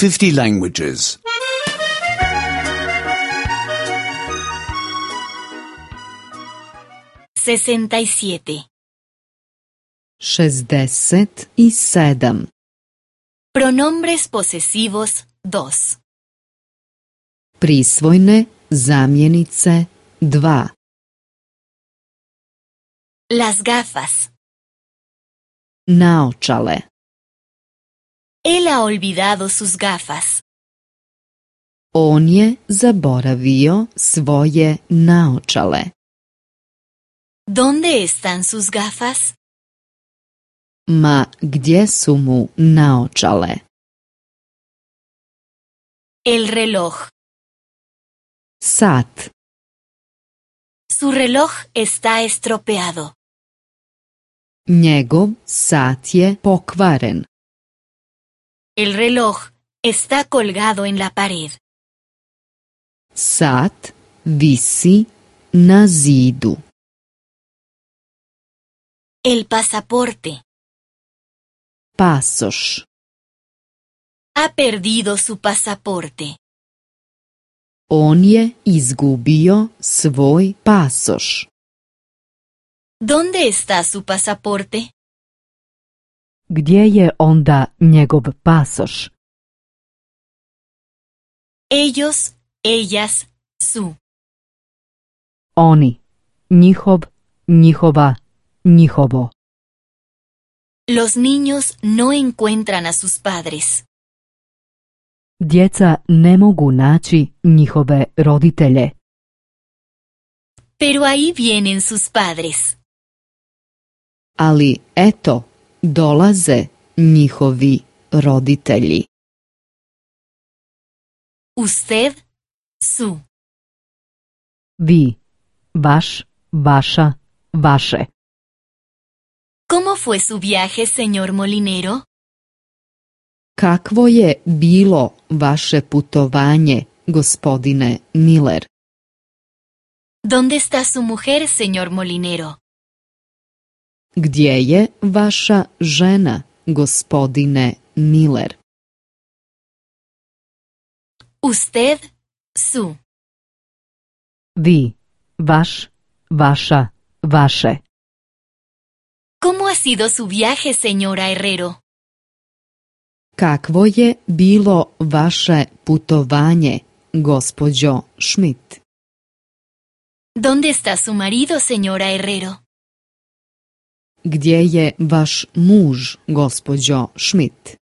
50 languages. 67. 67. Pronombres posesivos 2. Prisvojne zamjenice 2. Las gafas. Naočale. Él ha olvidado sus gafas. On je zaboravio svoje naočale. ¿Dónde están sus gafas? Ma gdje su mu naočale? El reloj. Sat. Su reloj está estropeado. Njegov sat je pokvaren. El reloj está colgado en la pared. Sat visi na zidu. El pasaporte. Pasoš. Ha perdido su pasaporte. On je izgubio svoj pasoš. ¿Dónde está su pasaporte? Gdje je onda njegov pasoš? Ellos, ellas, su. Oni, njihov, njihova, njihovo. Los niños no encuentran a sus padres. Djeca ne mogu naći njihove roditelje. Pero ahí vienen sus padres. Ali eto, dolaze njihovi roditelji. Usted, su. Vi, vaš, vaša, vaše. ¿Cómo fue su viaje, señor molinero? Kakvo je bilo vaše putovanje, gospodine Miller? ¿Dónde está su mujer, señor molinero? Gdje je vaša žena, gospodine Miller? Usted, su. Vi, vaš, vaša, vaše. ¿Cómo ha sido su viaje, señora Herrero? Kakvo je bilo vaše putovanje, gospođo Schmidt? ¿Dónde está su marido, señora Herrero? Gdje je vaš muž, gospođo Schmidt?